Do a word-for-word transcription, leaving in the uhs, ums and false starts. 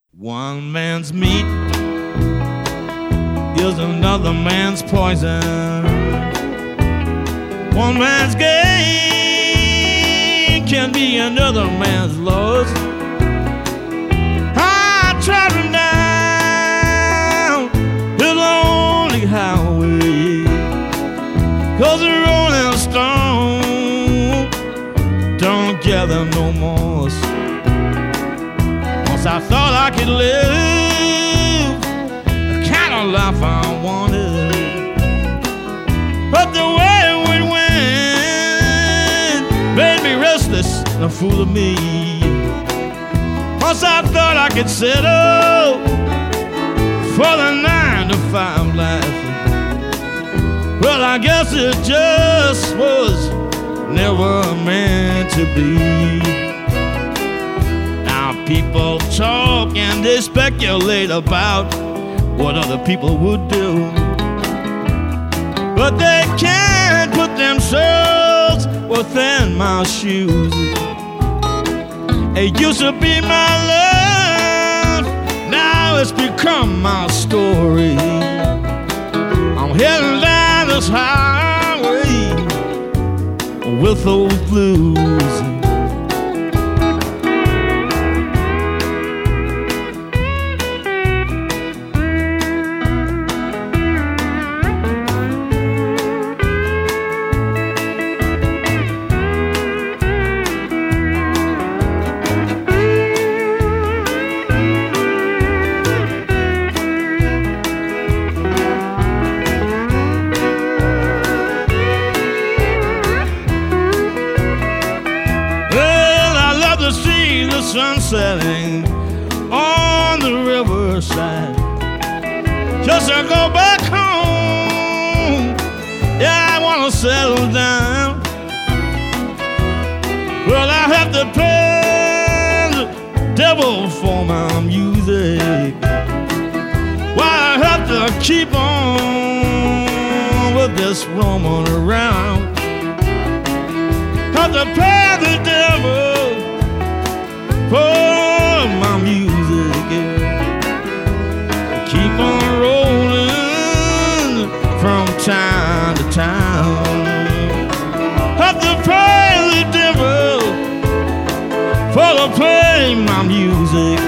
One man's meat is another man's poison. One man's gain can be another man's loss. I travel down the lonely highway, 'cause the Rolling Stone don't gather no more. Once I thought I could live the kind of life I wanted, but the way it went made me restless and a fool of me. Once I thought I could settle for the nine to five life, well, I guess it just was never meant to be. People talk and they speculate about what other people would do, but they can't put themselves within my shoes. It used to be my love, now it's become my story. I'm heading down this highway with those blues. Sun setting on the riverside, just to go back home. Yeah, I wanna settle down. Well, I have to pay the devil for my music. Why I have to keep on with this woman around? Have to pay the devil for my music, yeah. Keep on rolling from town to town. Have to pay the devil for to play my music.